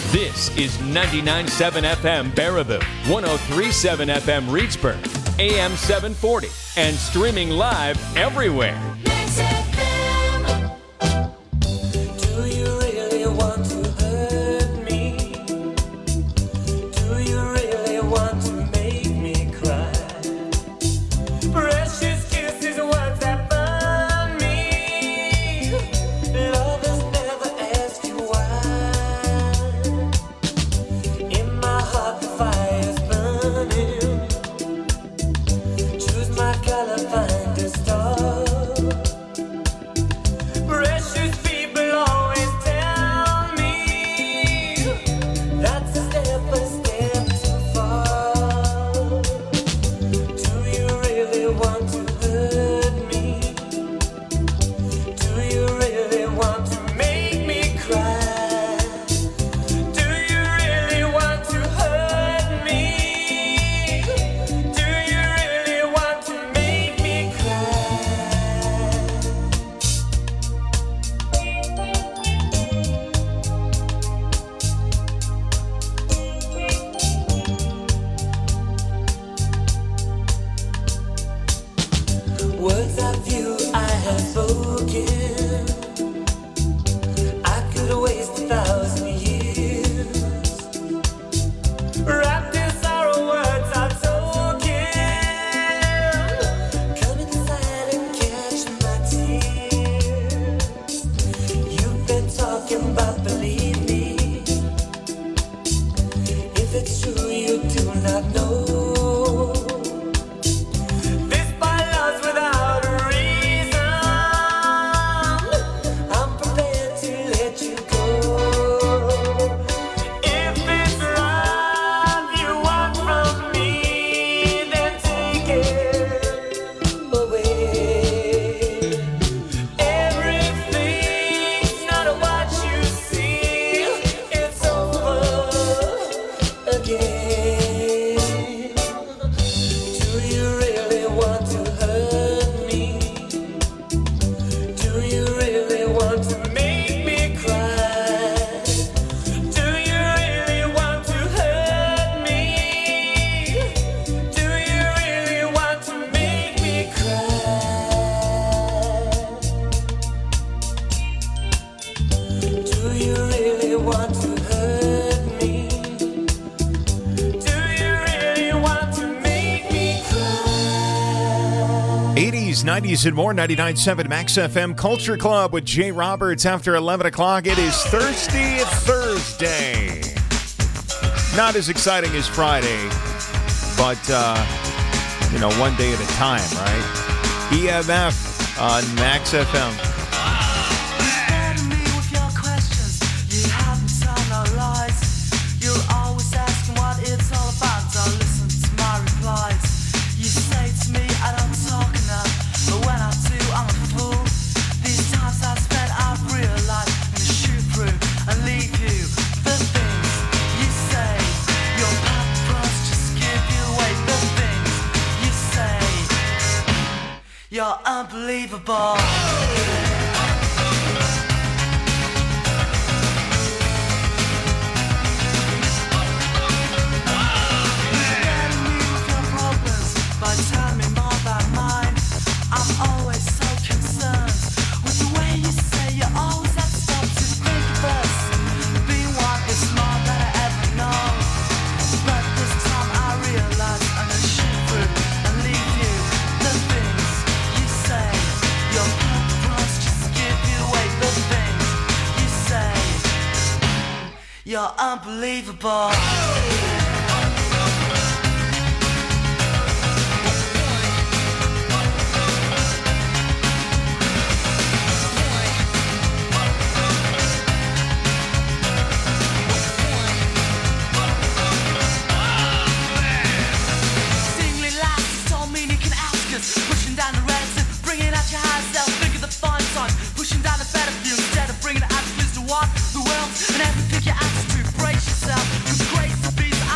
This is 99.7 FM Baraboo, 103.7 FM Reedsburg, AM 740, and streaming live everywhere. Do you really want to hurt me? Do you really want to make me cry? Precious kisses, words that burn me. Lovers never ask you why. In my heart the fire's burning. Choose my color, find a star. Precious people always tell me that's a step too far. Do you really want to hurt me? Do you really want to make me cry? Do you really want to hurt me? Do you really want to make me cry? Words of you I have spoken. I could waste 1,000 years. Wrapped in sorrow, words are token. Come inside and catch my tears. You've been talking about, believe me. If it's true, you do not know. This by love's without a reason. I'm prepared to let you go. If it's love you want from me, then take it away. Everything's not what you see. It's over again. Do you really want to hurt me? Do you really want to make me cry? Do you really want to hurt me? Do you really want to make me cry? Do you really want to hurt me? Do you really want to make me cry? 80s, 90s, and more. 99.7 Max FM Culture Club with Jay Roberts after 11 o'clock. It is Thursday. Not as exciting as Friday, but, one day at a time, right? EMF on Max FM. Me with your questions, you haven't told no lies. You're always asking what it's all about. Don't listen to my replies. You say to me I don't talk enough, but when I do, I'm a fool. These times I've spent, I've realized I'm gonna shoot through and leave you. The things you say, your purpose just give you away. The things you say, you're unbelievable. By telling me more about mine, I'm always so concerned with the way you say you always have to stop to think of us. Being one is more than I ever know, but this time I realize I'm gonna shoot through and leave you. The things you say, your purpose just give you away. The things you say, you're unbelievable. Singly laughs, don't mean you can ask us. Pushing down the relative, bringing out your high self. Think of the fine times, pushing down the better view instead of bringing the attitudes to what the world and everything you ask to. Brace yourself, 'cause grace to be the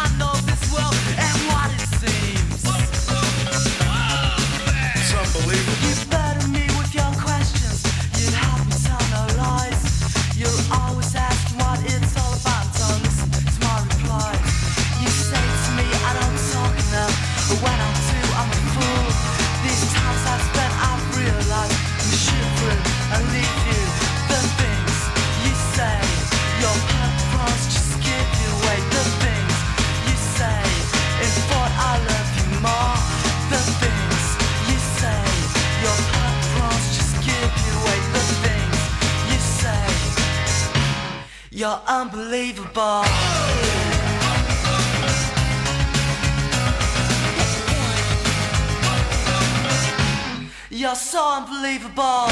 You're unbelievable. You're so unbelievable.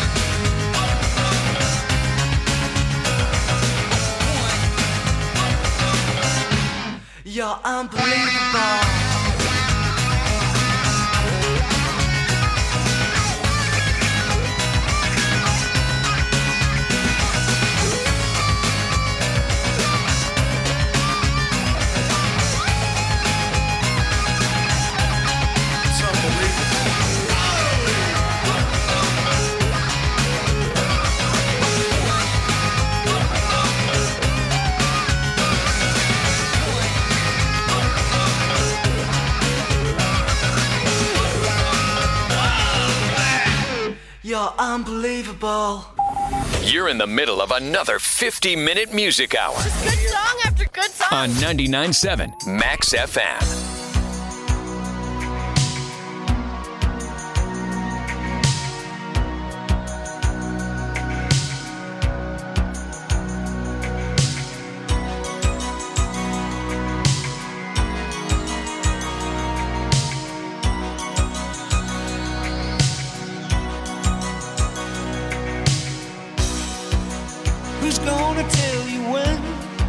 You're unbelievable. You're unbelievable. You're in the middle of another 50-minute music hour Good song after good song. on 99.7 Max FM. Who's gonna tell you when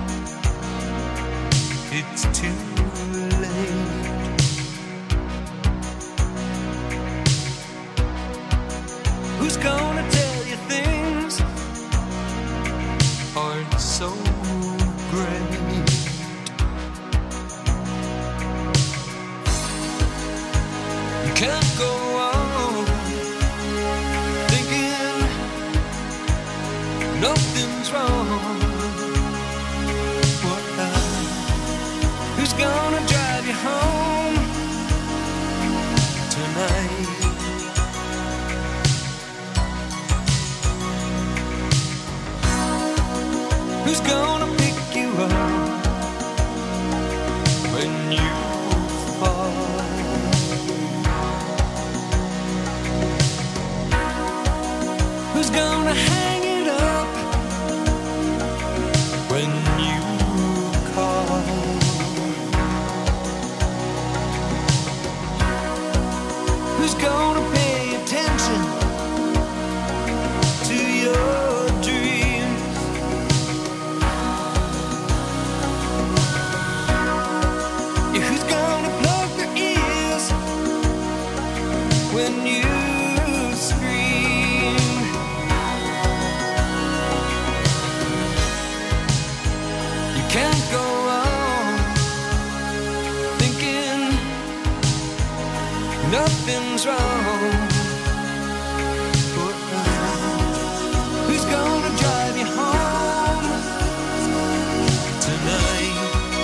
it's too late? Who's gonna tell you things aren't so great? You can't go on thinking nothing's wrong. Who's gonna drive you home tonight? Who's gonna pick you up when you fall? Who's gonna hang it up when you call? Who's gonna pay attention to your dreams? Yeah, who's gonna plug their ears when you scream? You can't go on thinking nothing's wrong. Who's gonna drive you home tonight?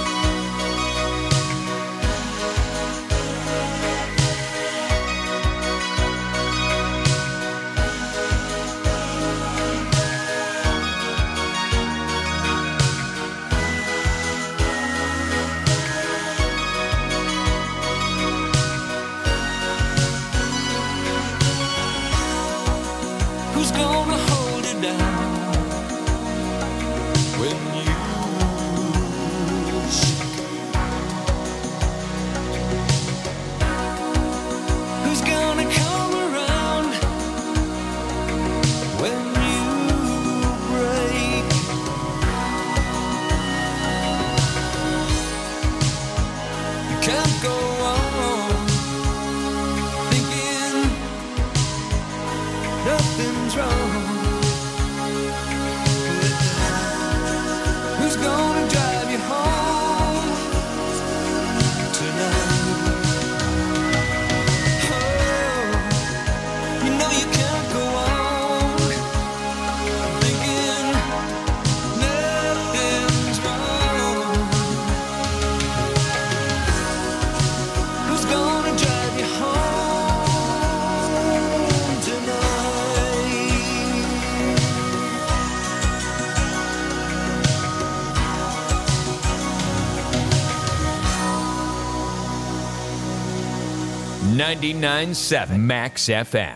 Who's gonna hold it down when you shake? Who's gonna come around when you break? You can't go on thinking nothing's wrong. Who's gonna drive you home tonight? Oh, you know you can't go on thinking nothing's wrong. Who's gonna drive you home tonight? $99.7 Max FM.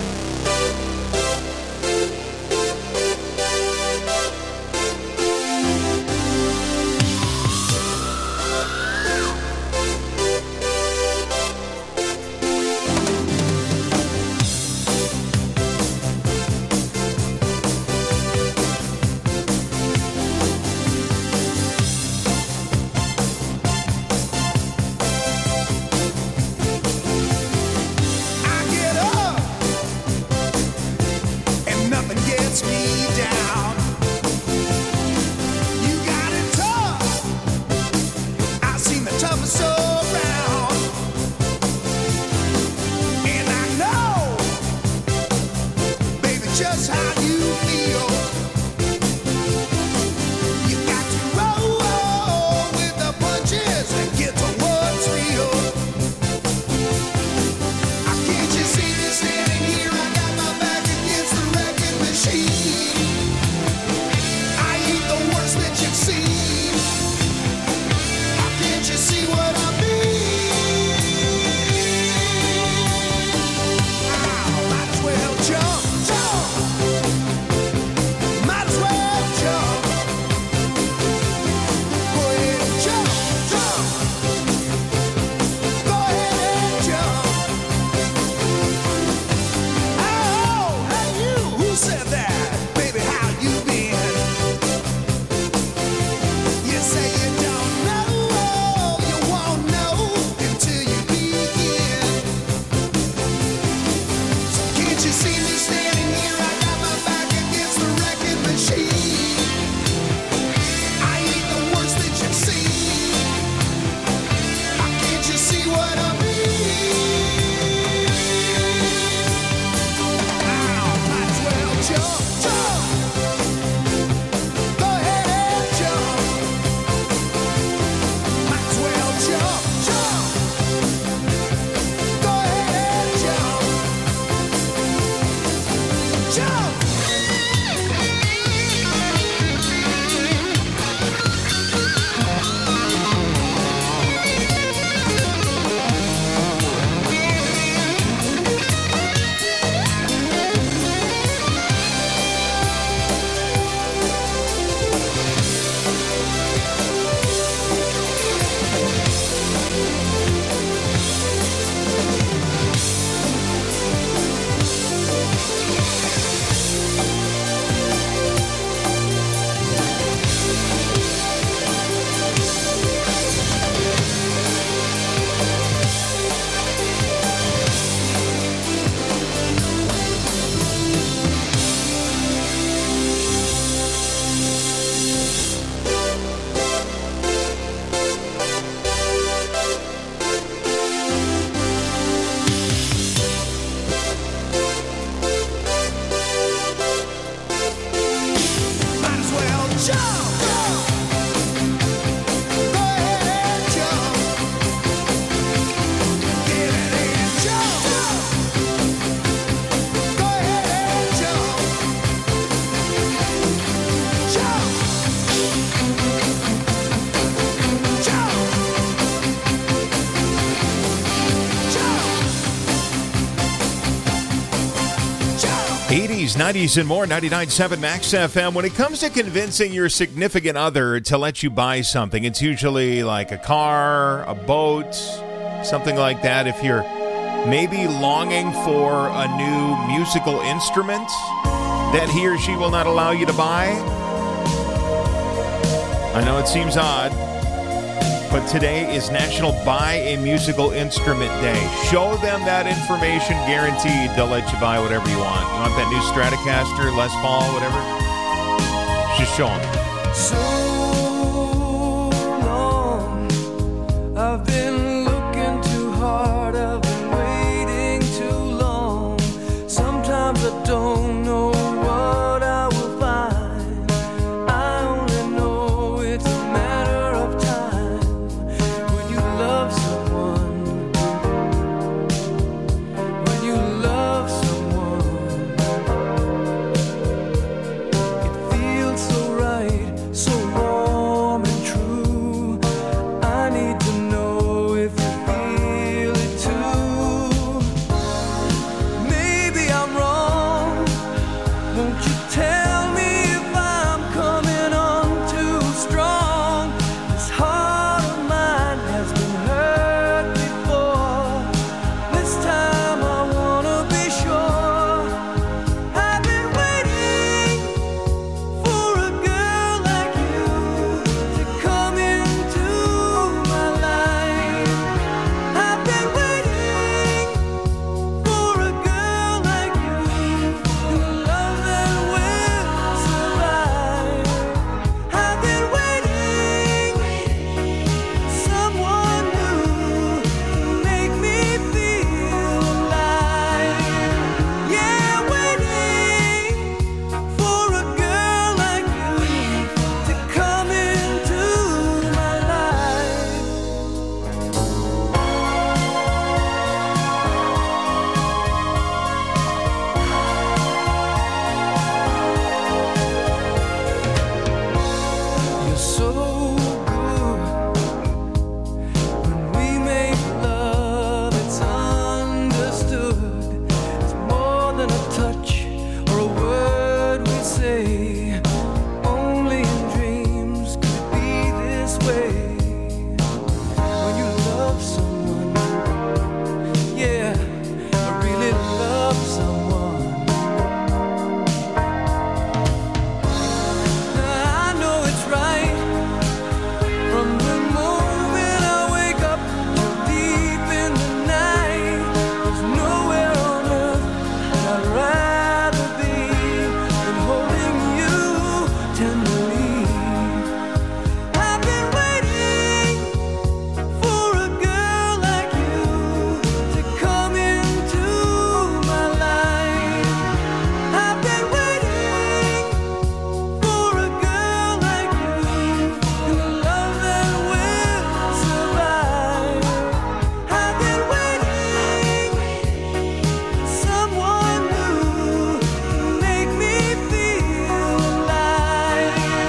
'80s, '90s, and more. 99.7 Max FM. When it comes to convincing your significant other to let you buy something, it's usually like a car, a boat, something like that. If you're maybe longing for a new musical instrument that he or she will not allow you to buy. I know it seems odd, but today is National Buy a Musical Instrument Day. Show them that information, guaranteed they'll let you buy whatever you want. You want that new Stratocaster, Les Paul, whatever? Just show them. So long, I've been looking too hard, I've been waiting too long. Sometimes I don't know what I will find. I only know it's a matter of time. When you love someone, when you love someone, it feels so right, so warm and true. I need to know if you feel it too. Maybe I'm wrong. Won't you tell me if I'm coming on too strong? This heart of mine has been hurt before. This time I wanna be sure. I've been waiting for a girl like you to come into my life. I've been waiting for a girl like you, a love that will survive. I've been waiting, someone new to make me feel alive. Yeah, waiting for a girl like you to come into my life. You're so good. When we make love, it's understood. It's more than a touch or a word we say. Only in dreams could it be this way. When you love someone, yeah, I really love someone. I know it's right from the moment I wake up till deep in the night. There's nowhere on earth that I'd rather be than holding you tenderly. I've been waiting for a girl like you to come into my life. I've been waiting for a girl like you, a love that will survive. I've been waiting, someone new to make me feel alive.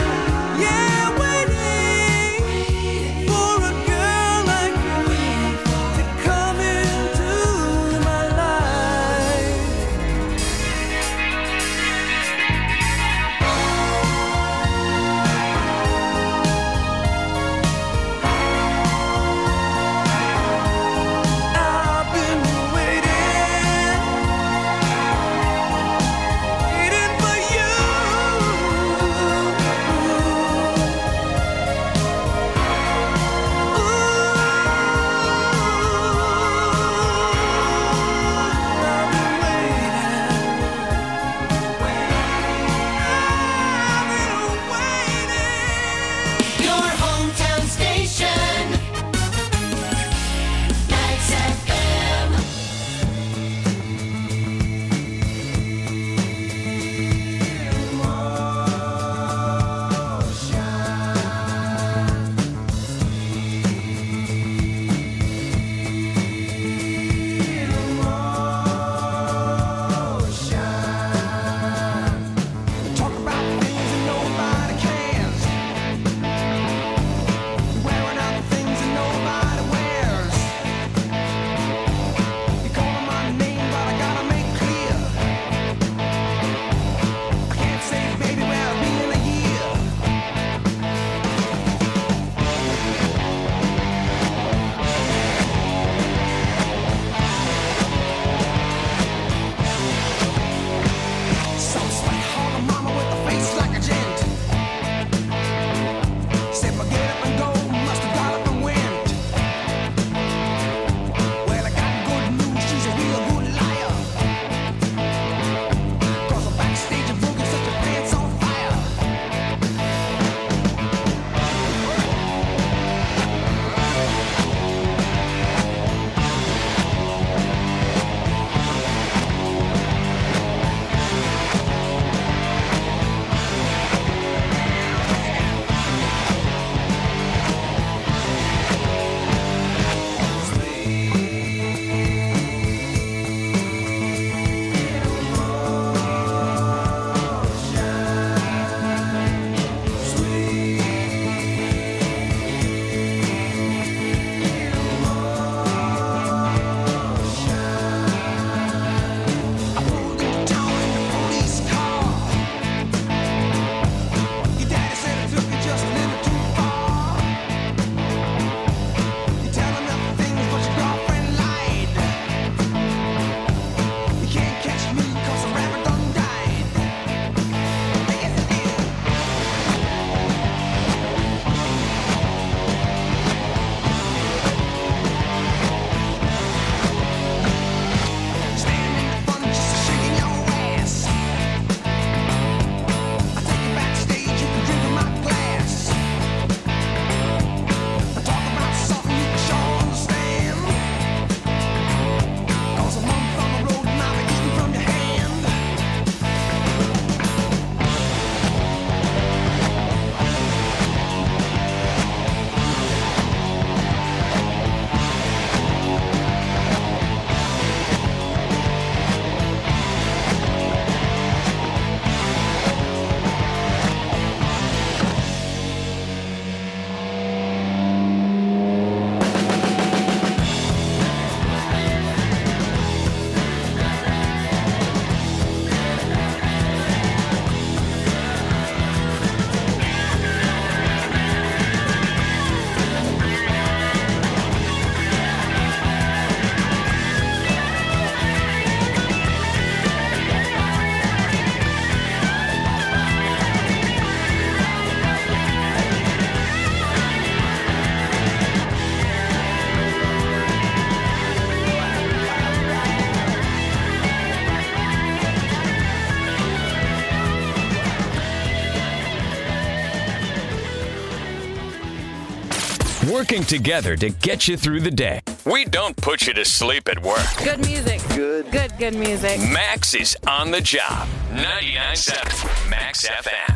working together to get you through the day. We don't put you to sleep at work. Good music. Good music. Max is on the job. 99.7 Max FM.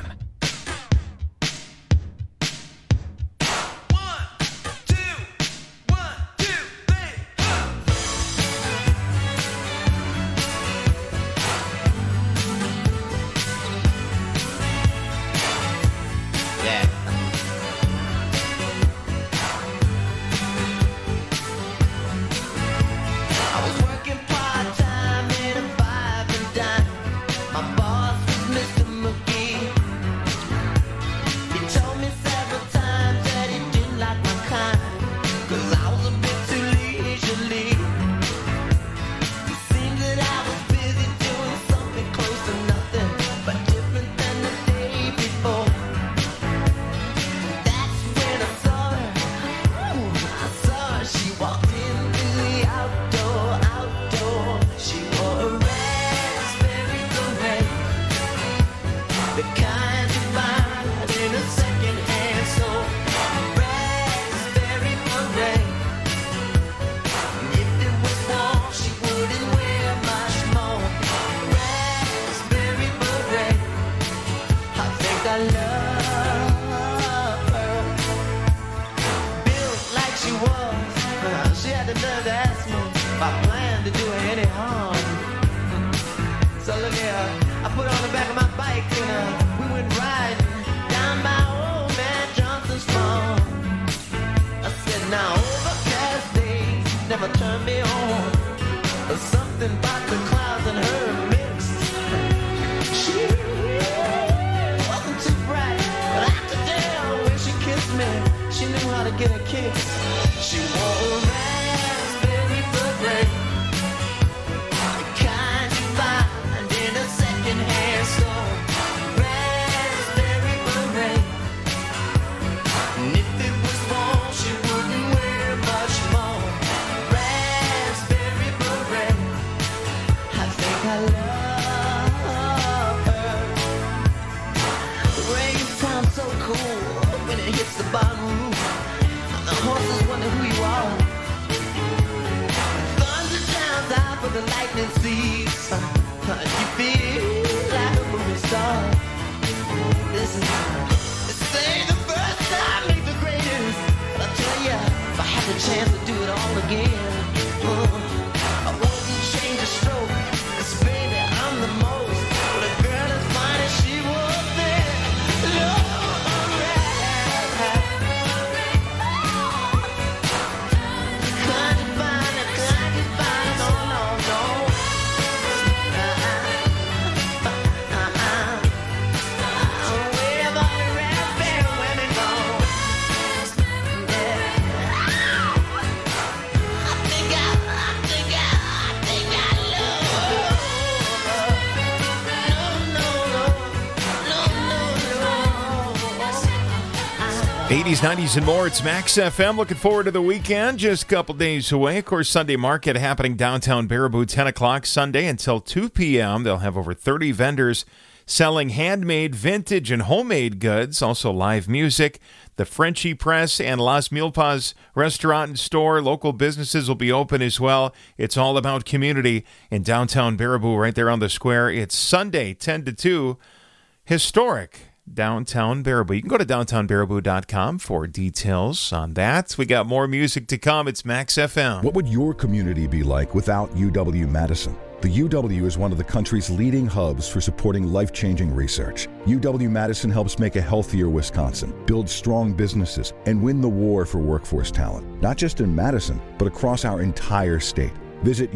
'80s, '90s, and more. It's Max FM. Looking forward to the weekend. Just a couple days away. Of course, Sunday market happening downtown Baraboo, 10 o'clock Sunday until 2 p.m. They'll have over 30 vendors selling handmade, vintage, and homemade goods. Also live music. The Frenchy Press and Las Milpas restaurant and store. Local businesses will be open as well. It's all about community in downtown Baraboo, right there on the square. It's Sunday, 10 to 2. Historic downtown Baraboo. You can go to downtownbaraboo.com for details on that. We got more music to come. It's Max FM. What would your community be like without UW-Madison? The UW is one of the country's leading hubs for supporting life-changing research. UW-Madison helps make a healthier Wisconsin, build strong businesses, and win the war for workforce talent, not just in Madison, but across our entire state. Visit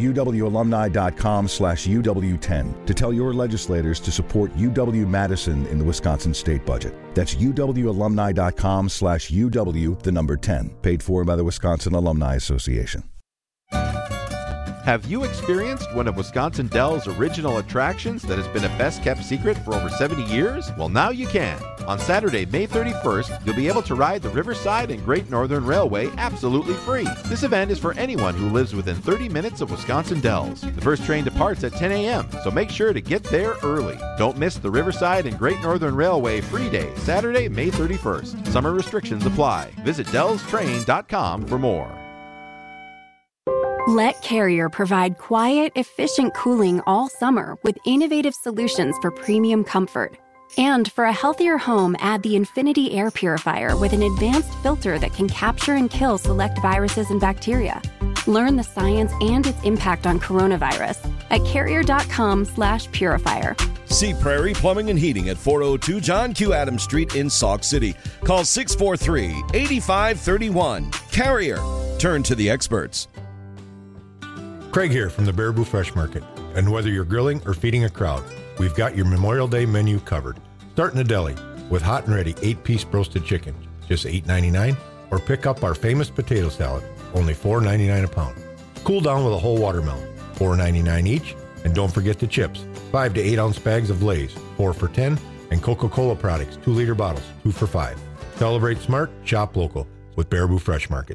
uwalumni.com/UW10 to tell your legislators to support UW-Madison in the Wisconsin state budget. That's uwalumni.com/UW, the number 10, paid for by the Wisconsin Alumni Association. Have you experienced one of Wisconsin Dells' original attractions that has been a best-kept secret for over 70 years? Well, now you can. On Saturday, May 31st, you'll be able to ride the Riverside and Great Northern Railway absolutely free. This event is for anyone who lives within 30 minutes of Wisconsin Dells. The first train departs at 10 a.m., so make sure to get there early. Don't miss the Riverside and Great Northern Railway free day, Saturday, May 31st. Summer restrictions apply. Visit DellsTrain.com for more. Let Carrier provide quiet, efficient cooling all summer with innovative solutions for premium comfort. And for a healthier home, add the Infinity Air Purifier with an advanced filter that can capture and kill select viruses and bacteria. Learn the science and its impact on coronavirus at carrier.com/purifier. See Prairie Plumbing and Heating at 402 John Q. Adams Street in Sauk City. Call 643-8531. Carrier. Turn to the experts. Craig here from the Baraboo Fresh Market. And whether you're grilling or feeding a crowd, we've got your Memorial Day menu covered. Start in the deli with hot and ready 8-piece roasted chicken, just $8.99, or pick up our famous potato salad, only $4.99 a pound. Cool down with a whole watermelon, $4.99 each, and don't forget the chips, 5 to 8 ounce bags of Lay's, 4 for $10, and Coca-Cola products, 2-liter bottles, 2 for $5. Celebrate smart, shop local with Baraboo Fresh Market.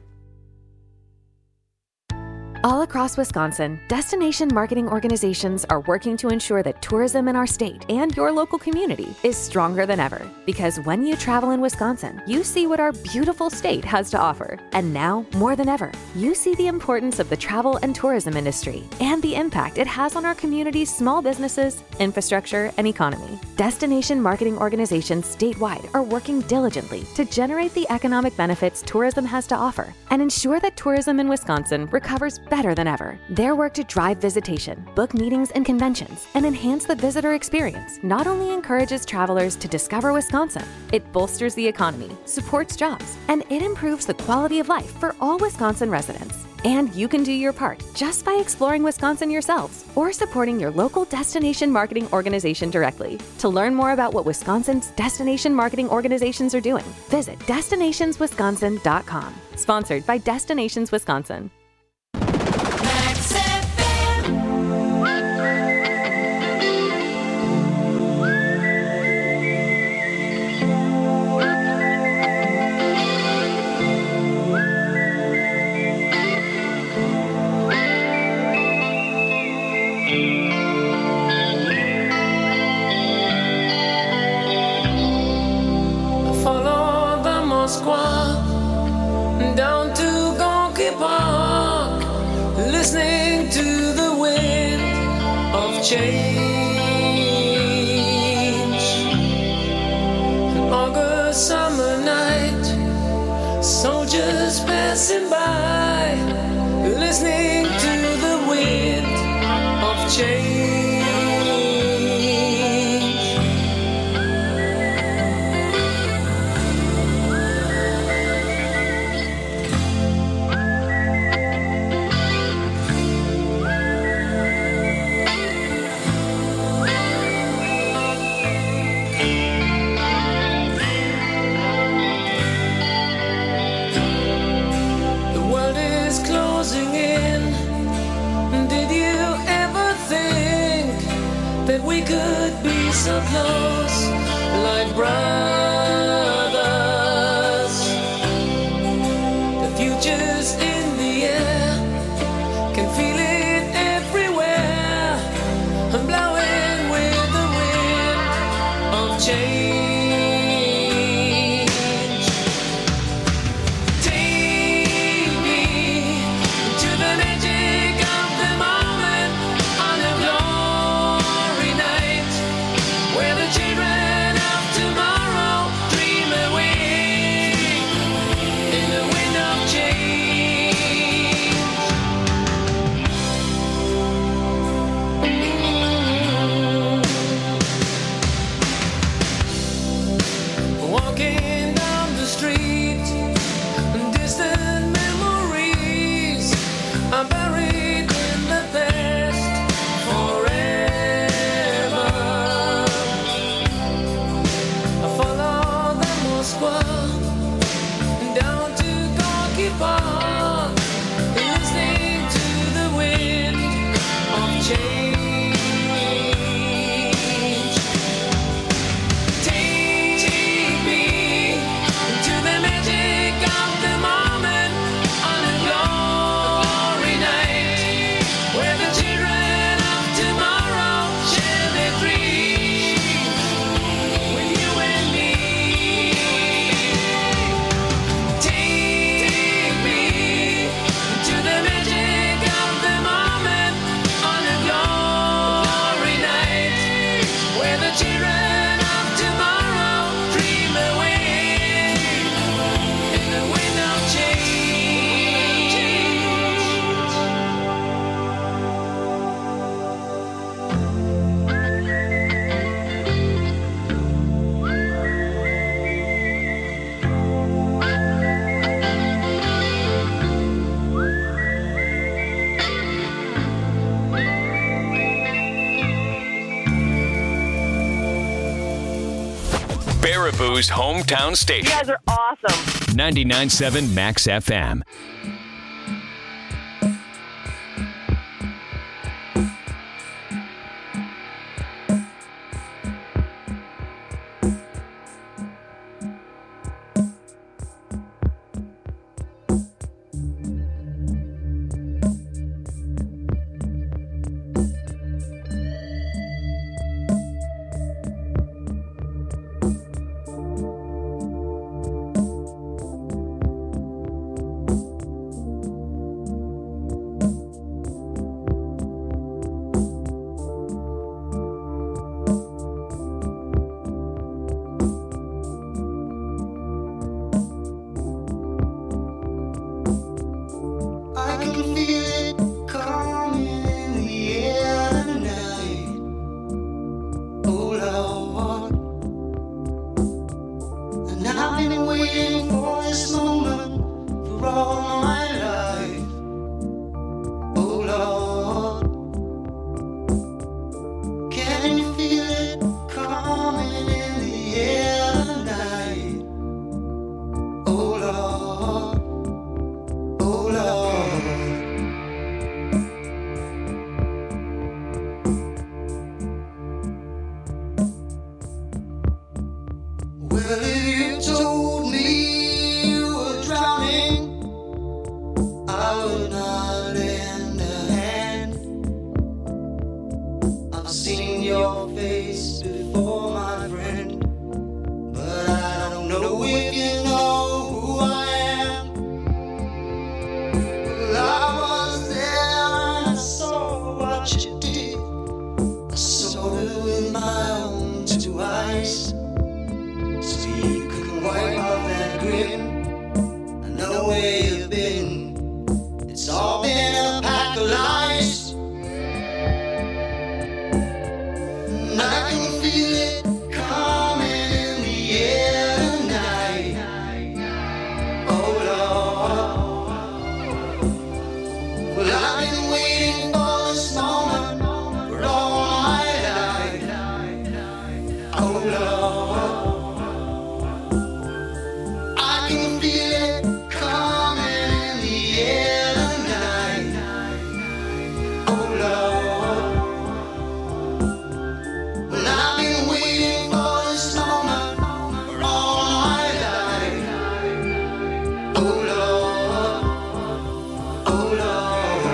All across Wisconsin, destination marketing organizations are working to ensure that tourism in our state and your local community is stronger than ever. Because when you travel in Wisconsin, you see what our beautiful state has to offer. And now, more than ever, you see the importance of the travel and tourism industry and the impact it has on our community's small businesses, infrastructure, and economy. Destination marketing organizations statewide are working diligently to generate the economic benefits tourism has to offer and ensure that tourism in Wisconsin recovers better than ever. Their work to drive visitation, book meetings and conventions, and enhance the visitor experience not only encourages travelers to discover Wisconsin, it bolsters the economy, supports jobs, and it improves the quality of life for all Wisconsin residents. And you can do your part just by exploring Wisconsin yourselves or supporting your local destination marketing organization directly. To learn more about what Wisconsin's destination marketing organizations are doing, visit destinationswisconsin.com. Sponsored by Destinations Wisconsin. Down to Gonky Park, listening to the wind of change. An August summer night, soldiers passing by, listening to the wind of change. Did you ever think Baraboo's hometown You station. guys are awesome. 99.7 Max FM. I can feel it coming in the air tonight. Oh Lord, and I've been waiting for this moment for all my life. Oh Lord, can you feel it coming in the air tonight? Oh Lord. Oh Lord, well, if you told me you were drowning, I would not lend a hand. I've seen your face before, my friend, but I don't know if you know who I am. I was there and I saw what you did. I saw it with my own two eyes. So you could wipe off that grin. I know where you've been. It's all been a pack of lies. And I can feel it coming in the air tonight. Oh Lord. Well, I've been waiting for this moment for all my life. Oh Lord, I can feel it coming in the air tonight. Oh Lord, well, I've been waiting for this moment for all my life. Oh Lord. Oh Lord,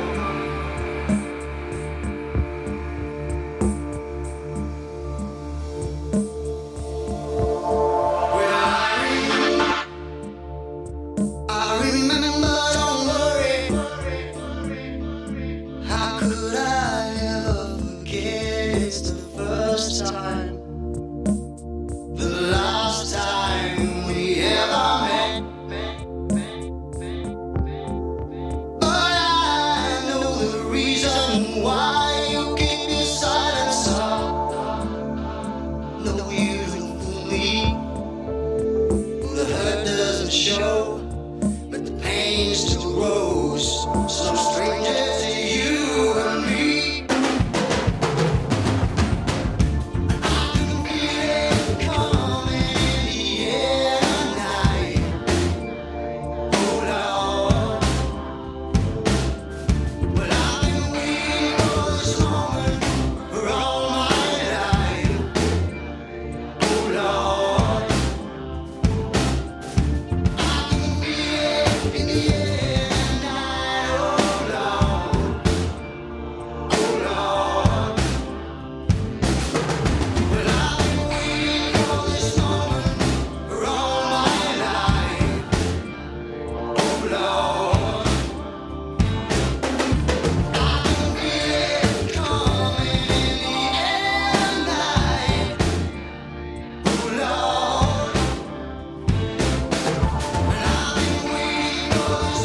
well, I remember, don't worry. How could I ever forget? It's the first time, the last time we ever met. But I know the reason why you keep your silence up. No, you don't fool me. The hurt doesn't show, but the pain still grows. Some stranger to you and me. I can feel it coming in the air tonight. Oh Lord. Well, I've been waiting for this moment for all my life. Oh Lord, I can feel it in the air tonight. Oh Lord, oh Lord. Well, I've been waiting for this moment for all my life. Oh Lord. I can feel it coming in the air tonight. Oh Lord, and I've been waiting for this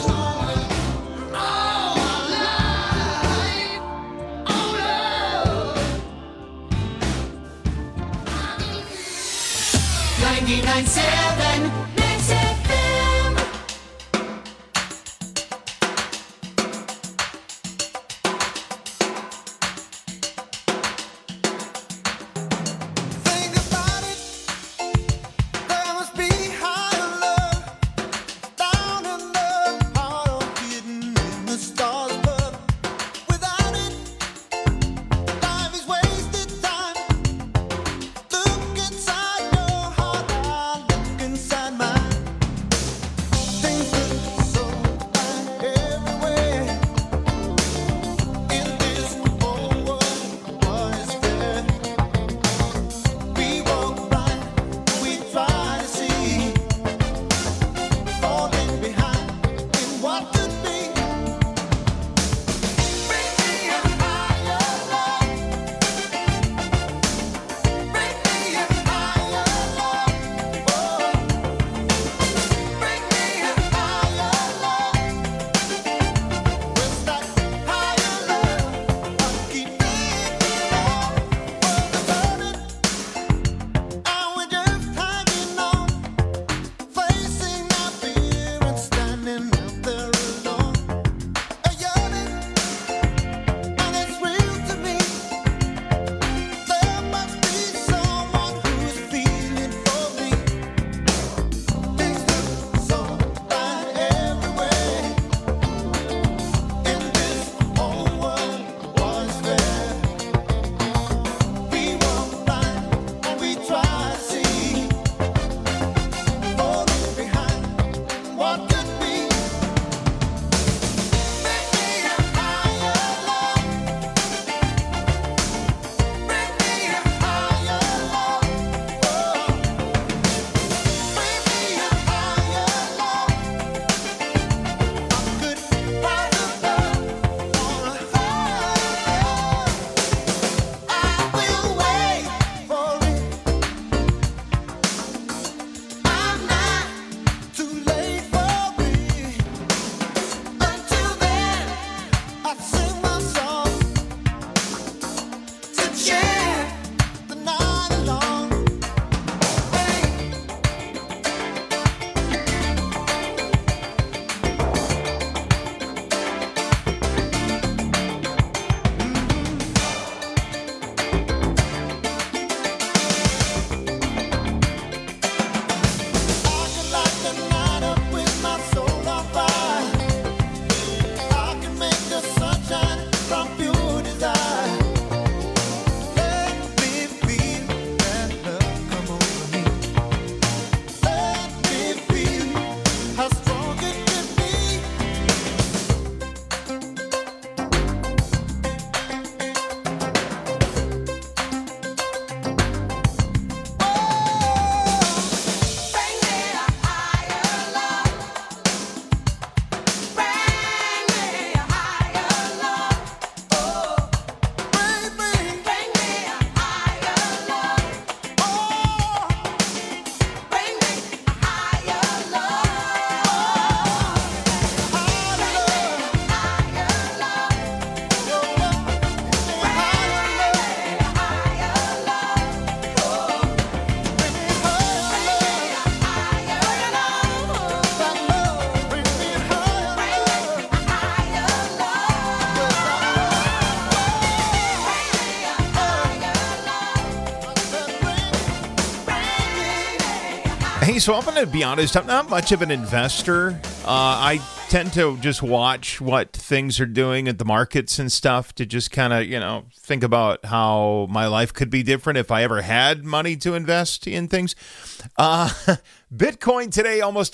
Okay, so I'm going to be honest. I'm not much of an investor. I tend to just watch what things are doing at the markets and stuff to just kind of, think about how my life could be different if I ever had money to invest in things. Bitcoin today, almost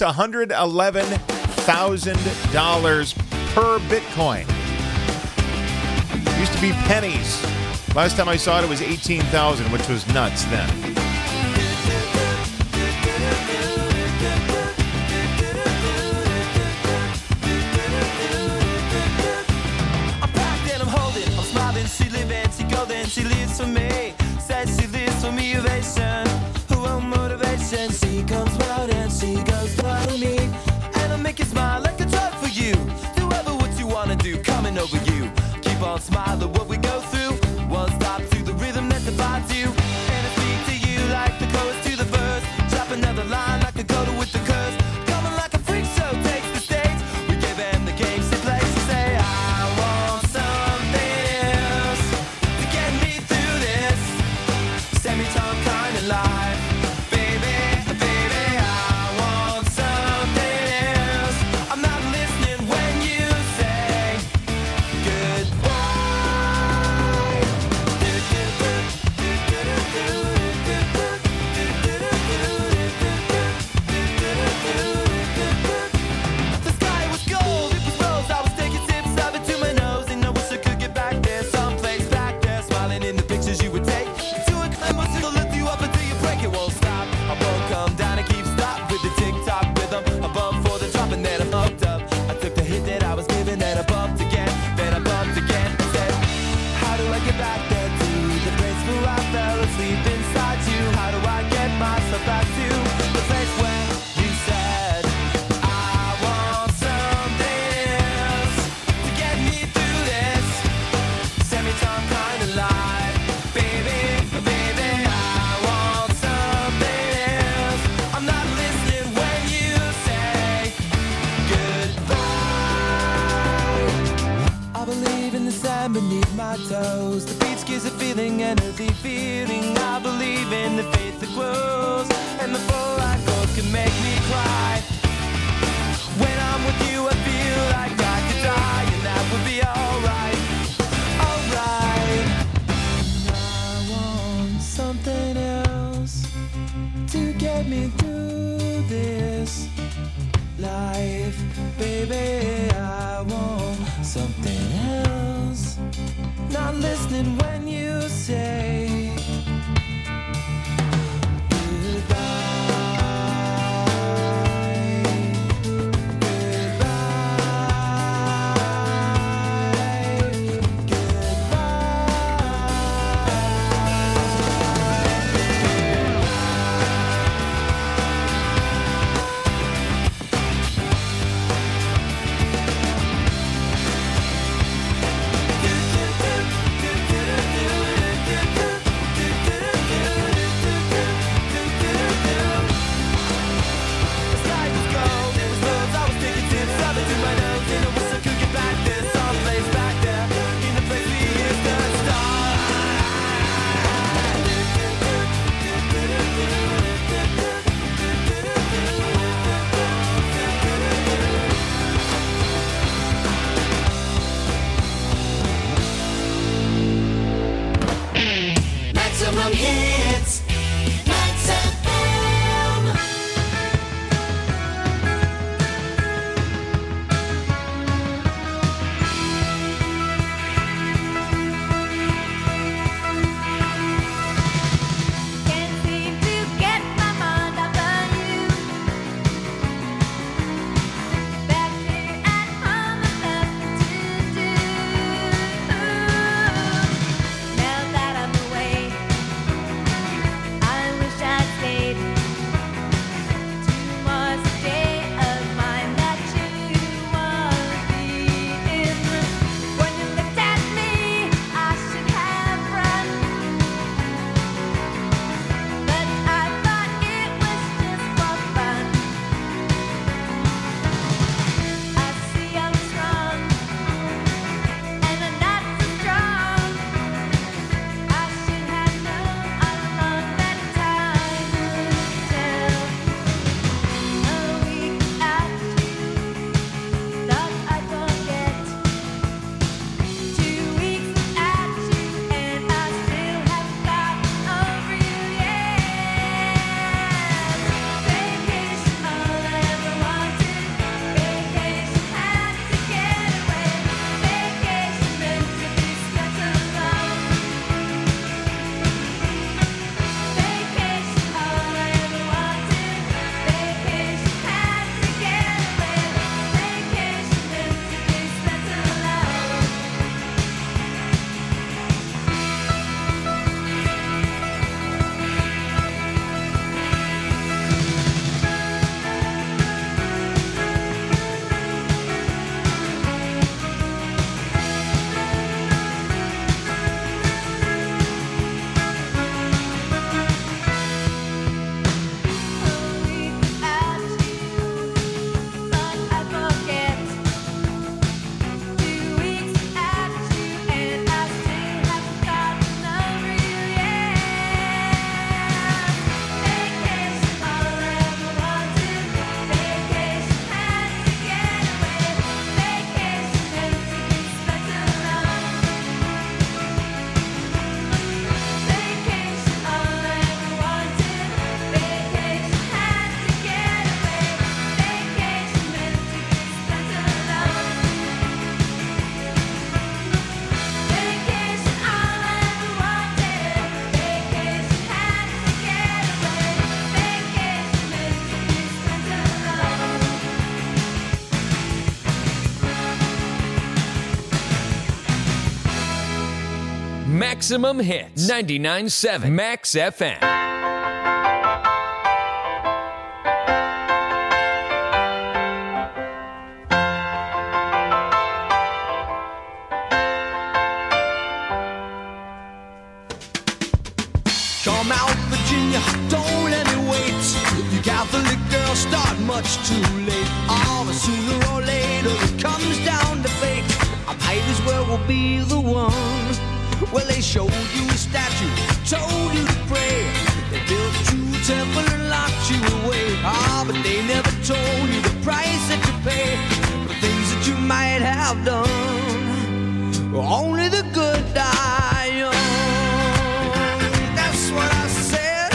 $111,000 per Bitcoin. Used to be pennies. Last time I saw it was 18,000, which was nuts then. I'm packed and I'm holding, I'm smiling, she living, she golden, she lives for me. Says she lives for me, ovation, her own motivation. She comes round and she goes round to me, and I make you smile like a drug for you. Do ever what you wanna do, coming over you. Keep on smiling what we go through. One stop to the rhythm that divides you, and I speak to you like the chorus to the verse. Drop another line like a coda with the curse. Coming like a freak show takes the stage. We gave them the game she plays. She say I want something else to get me through this semi-time kind of life. Baby, baby, I want something else. I'm not listening when you say goodbye. The sky was gold, it was rose. I was taking sips of it to my nose, and I wish I could get back there, someplace back there, smiling in the pictures you would take. To a climb, to lift you up until you break. It won't stop. I won't come down and keep stop with the tick-tock rhythm. I bumped for the drop and then I bumped up. I took the hit that I was given, then I bumped again, then I bumped again. Said, how do I get back there to the place where I fell asleep inside you? How do I get myself back to the place where you said I want something else to get me through this semi-time kind of life? Baby, baby, I want something else. I'm not listening when you say goodbye. I believe in the sand beneath my toes. The beach gives a feeling, an earthy feeling. I believe in the faith that grows, and the full light goes can make me cry. When I'm with you, I feel like I could die, and that would be alright. Alright. I want something else to get me through this life. Baby, I want something else. Not listening when you say goodbye. Maximum Hits. 99.7 Max FM. Come out, Virginia, don't let me wait. You Catholic girls start much too late. Oh, but sooner or later it comes down to fate. I might as well be the one. Well, they showed you a statue, told you to pray. They built you a temple and locked you away. Ah, but they never told you the price that you pay for things that you might have done. Only the good die young. What I said,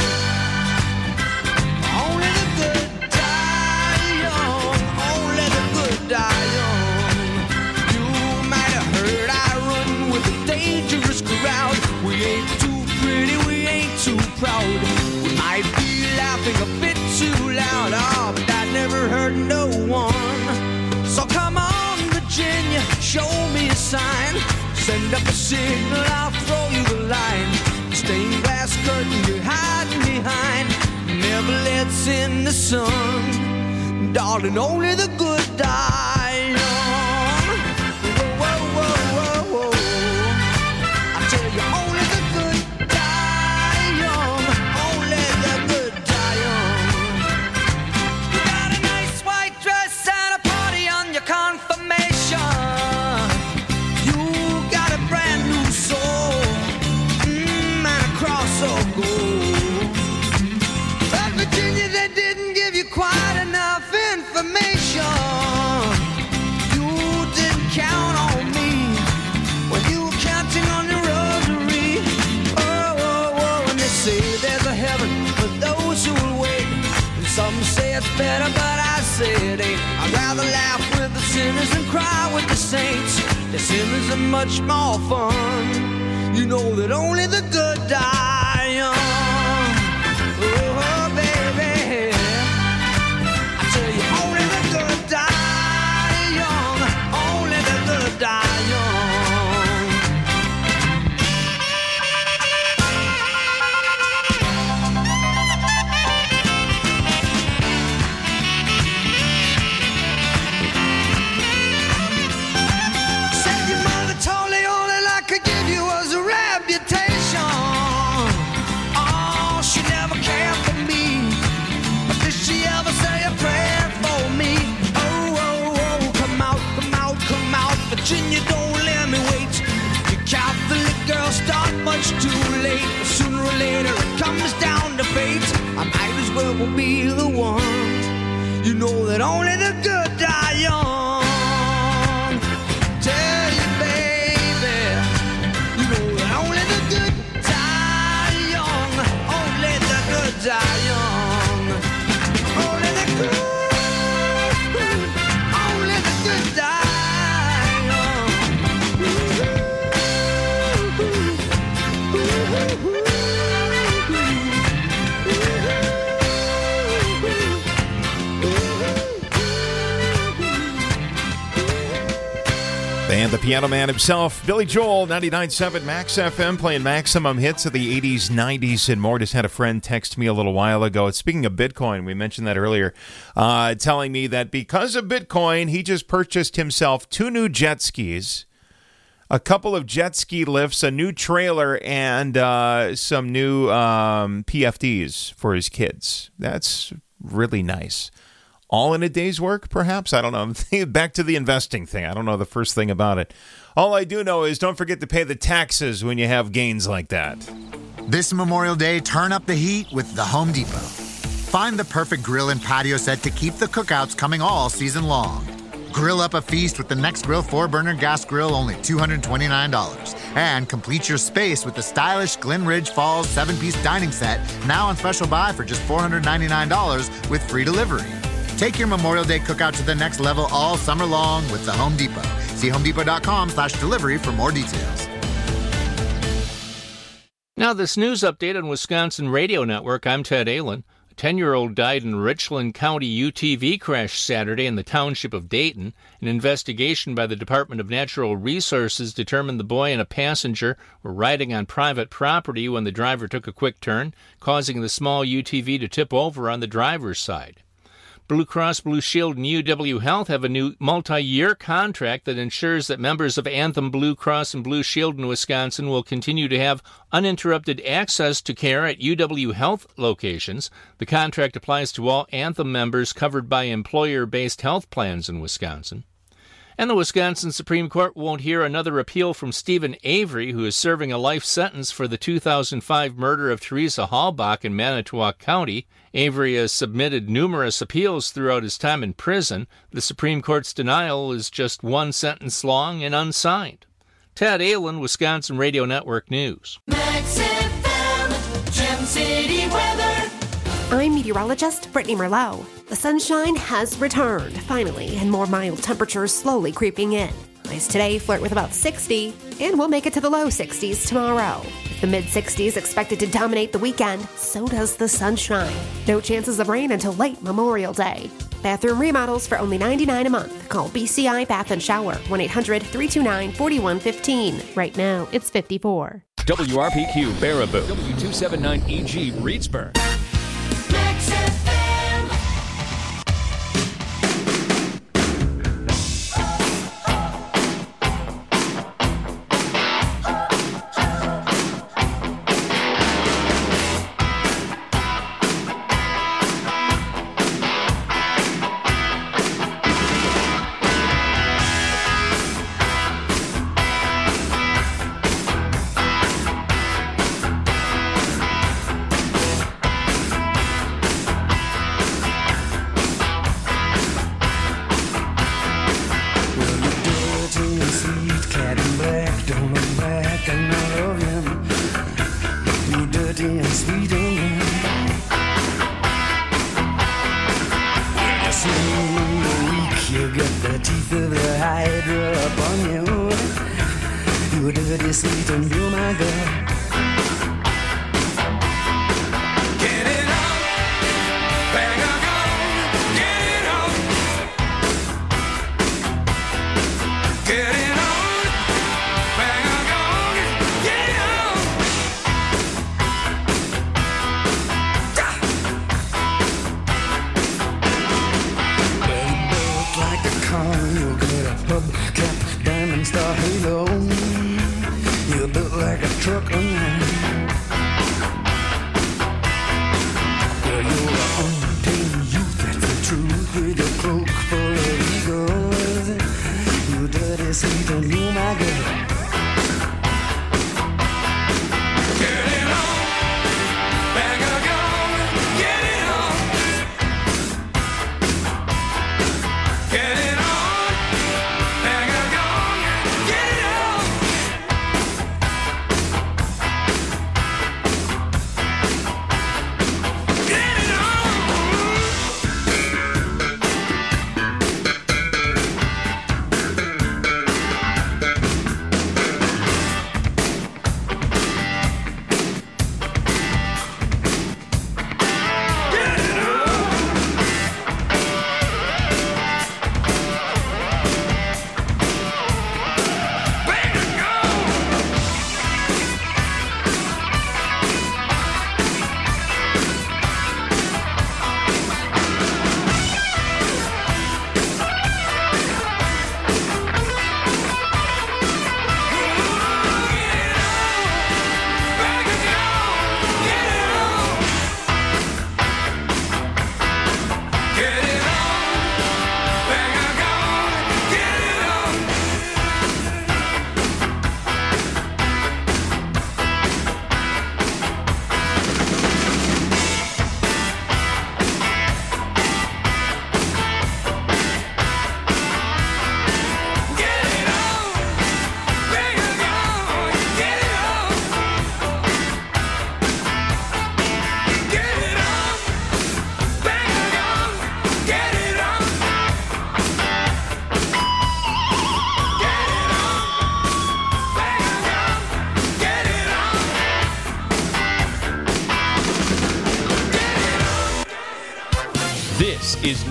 only the good die young, only the good die young. You might have heard I run with a dangerous crowd. We ain't too pretty, we ain't too proud. We might be laughing a bit too loud, oh, but that never hurt no one. So come on, Virginia, show me a sign. Send up a signal, I'll throw you the line. Stained glass curtain you're hiding behind never lets in the sun. Darling, only the good die young. Whoa, whoa, whoa, whoa, whoa. I tell you, only the good die young. Only the good die young. You got a nice white dress and a party on your confirmation. You got a brand new soul. Cross or gold. But Virginia, they didn't give you quite enough information. You didn't count on me when you were counting on your rosary. Oh, oh, oh, and they say there's a heaven for those who will wait. And some say it's better, but I say it ain't. I'd rather laugh with the sinners than cry with the saints. The sinners are much more fun. You know that only the good die young. Oh, baby, I tell you, only the good die young. Only the good die young. Said your mother told me all that I could give you was a reputation. Oh, she never cared for me, but did she ever say a prayer for me? Oh, oh, oh, come out, come out, come out, Virginia, don't let me wait. You Catholic girls start much too late, but sooner or later it comes down to fate. I might as well be the one. You know that only the good die young. Tell you, baby, you know that only the good die young. Only the good die young. Only the good, only the good die young. And the piano man himself, Billy Joel, 99.7 Max FM, playing maximum hits of the 80s, 90s, and more. Just had a friend text me a little while ago. Speaking of Bitcoin, we mentioned that earlier, telling me that because of Bitcoin, he just purchased himself 2 new jet skis, a couple of jet ski lifts, a new trailer, and some new PFDs for his kids. That's really nice. All in a day's work, perhaps? I don't know. Back to the investing thing. I don't know the first thing about it. All I do know is don't forget to pay the taxes when you have gains like that. This Memorial Day, turn up the heat with the Home Depot. Find the perfect grill and patio set to keep the cookouts coming all season long. Grill up a feast with the Next Grill 4-burner gas grill, only $229. And complete your space with the stylish Glen Ridge Falls 7-piece dining set, now on special buy for just $499 with free delivery. Take your Memorial Day cookout to the next level all summer long with the Home Depot. See homedepot.com/delivery for more details. Now this news update on Wisconsin Radio Network, I'm Ted Allen. 10-year-old died in a Richland County UTV crash Saturday in the township of Dayton. An investigation by the Department of Natural Resources determined the boy and a passenger were riding on private property when the driver took a quick turn, causing the small UTV to tip over on the driver's side. Blue Cross Blue Shield and UW Health have a new multi-year contract that ensures that members of Anthem Blue Cross and Blue Shield in Wisconsin will continue to have uninterrupted access to care at UW Health locations. The contract applies to all Anthem members covered by employer-based health plans in Wisconsin. And the Wisconsin Supreme Court won't hear another appeal from Stephen Avery, who is serving a life sentence for the 2005 murder of Teresa Halbach in Manitowoc County. Avery has submitted numerous appeals throughout his time in prison. The Supreme Court's denial is just one sentence long and unsigned. Ted Allen, Wisconsin Radio Network News. Max FM, Gem City weather. I'm meteorologist Brittany Merlot. The sunshine has returned, finally, and more mild temperatures slowly creeping in. Highs today flirt with about 60, and we'll make it to the low 60s tomorrow. With the mid-60s expected to dominate the weekend, so does the sunshine. No chances of rain until late Memorial Day. Bathroom remodels for only $99 a month. Call BCI Bath & Shower, 1-800-329-4115. Right now, it's $54. WRPQ Baraboo, W279EG Reedsburg. Max FM.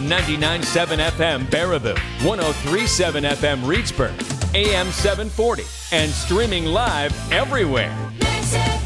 99.7 FM Baraboo, 103.7 FM Reedsburg, AM 740, and streaming live everywhere. Mix FM.